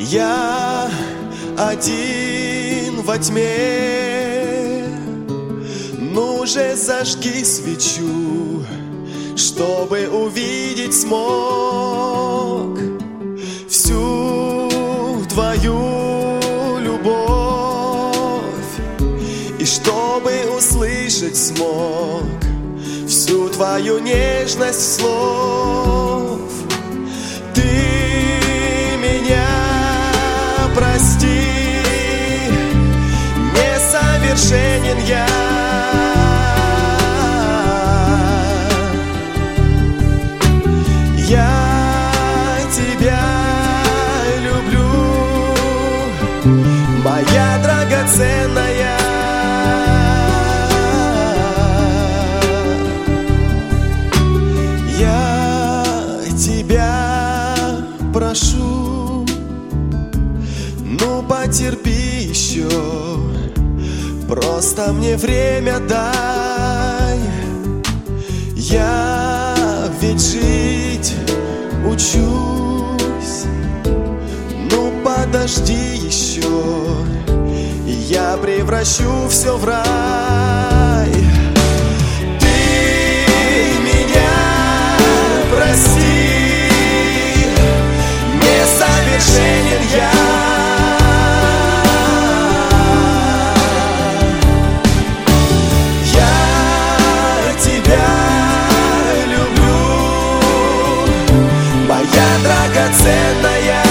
Я один во тьме, ну же зажги свечу, чтобы увидеть смог всю твою любовь, и чтобы услышать смог всю твою нежность слов. Ты меня прости, несовершенен я. Я тебя люблю, моя драгоценная. Я тебя прошу, ну потерпи еще, просто мне время дай. Я ведь жить учусь, ну подожди еще, и я превращу все в рай. Ты меня прости, несовершенен я. Драгоценная,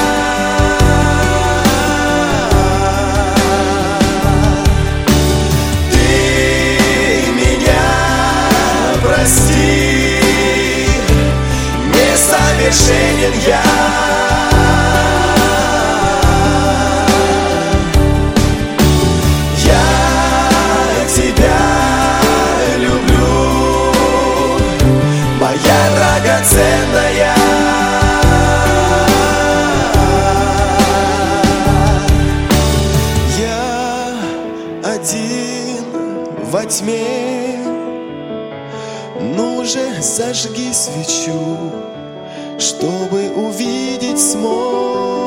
ты меня прости, несовершенен я. Я тебя люблю, моя драгоценная. Один во тьме, ну же зажги свечу, чтобы увидеть смог